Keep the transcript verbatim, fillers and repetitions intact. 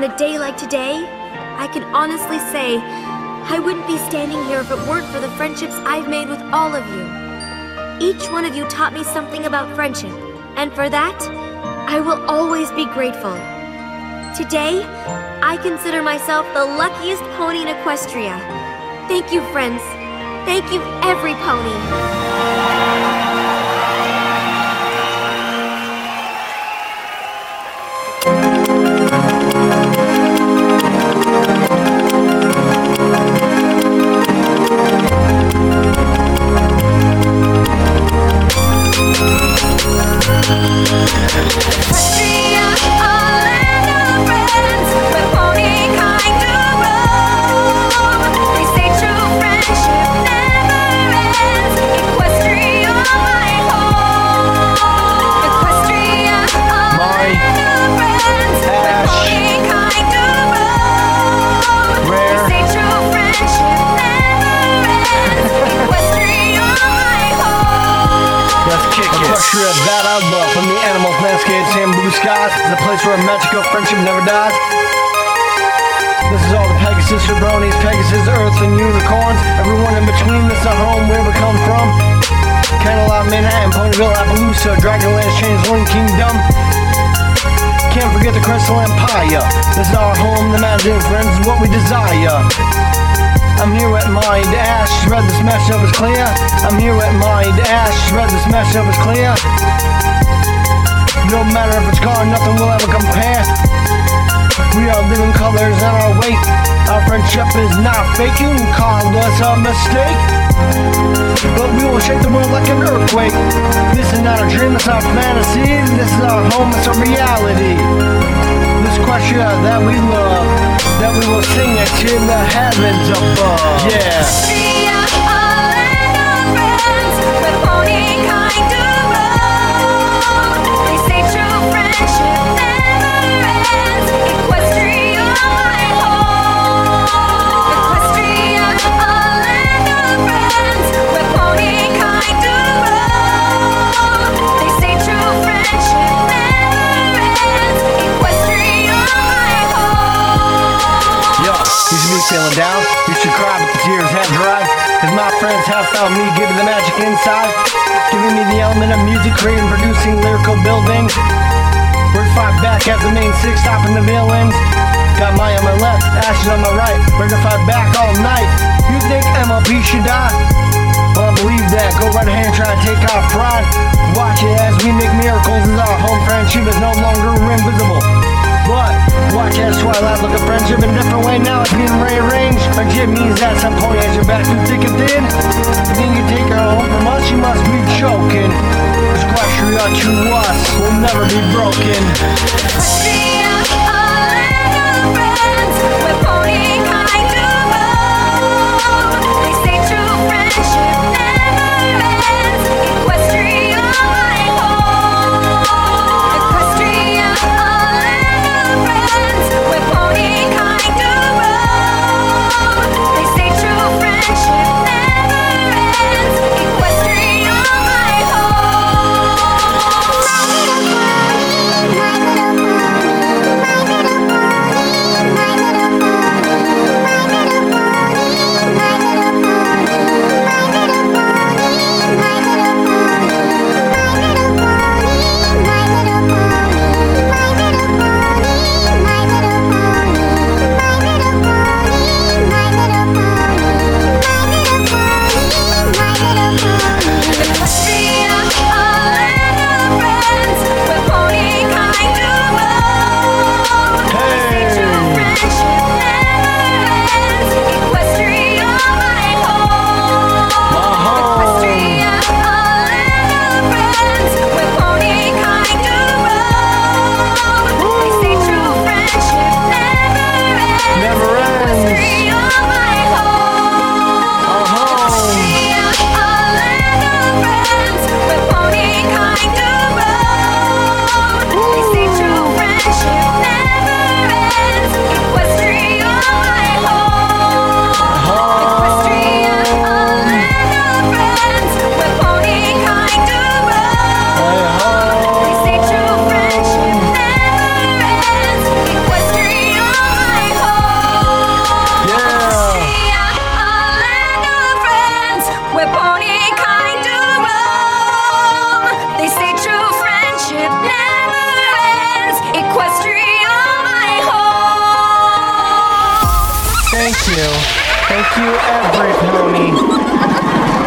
On a day like today, I can honestly say I wouldn't be standing here if it weren't for the friendships I've made with all of you. Each one of you taught me something about friendship, and for that, I will always be grateful. Today, I consider myself the luckiest pony in Equestria. Thank you, friends. Thank you, every pony. That I love, from the animals, landscapes, and blue skies, is a place where magical friendship never dies. This is all the Pegasus, Jabronis, Pegasus, Earths, and Unicorns. Everyone in between, this is our home, where we come from. Cantaloupe, Manhattan, Ponyville, Appaloosa, Dragonland, Changeling Kingdom. Can't forget the Crystal Empire. This is our home, the Magic Friends is what we desire. I'm here with my dash, read this mashup is clear. I'm here with my dash, read this mashup is clear. No matter if it's gone, nothing will ever compare. We are living colors and our weight. Our friendship is not fake, you can call us a mistake, but we will shake the world like an earthquake. This is not a dream, it's our fantasy. This is our home, it's a reality. This question that we love, that we will sing it to the heavens above. Yeah. Equestria, a land of friends, with pony kind to roam. They say true friendship never ends. Equestria, my home. Equestria, a land of friends, with pony kind to roam. They say true friendship never ends. Equestria, my home. Yo, you should be feeling down. You should cry, but the tears have dried. Cause my friends have found me, giving the magic inside. Giving me the element of music, creating, producing lyrical buildings. We're five back as the main six, stopping the villains. Got Maya on my left, Ashes on my right. We're gonna fight back all night. You think M L B should die? Well, I believe that. Go right ahead and try to take our pride. Watch it as we make miracles as our home friendship is no longer invisible. But watch as Twilight look at friendship in a different way. Now it's being rearranged. Friendship means that some pony has your back through thick and thin. You think you take her home from us, you must be joking. Cause Equestria to us will never be broken. Equestria, a land of friends, with pony kind to roam. They say true friendship never ends. Equestria, my home. Equestria, a land of friends, with pony kind to roam. They say true friendship never ends. Equestria, my home. My little pony, my little pony. you. Thank you, every pony.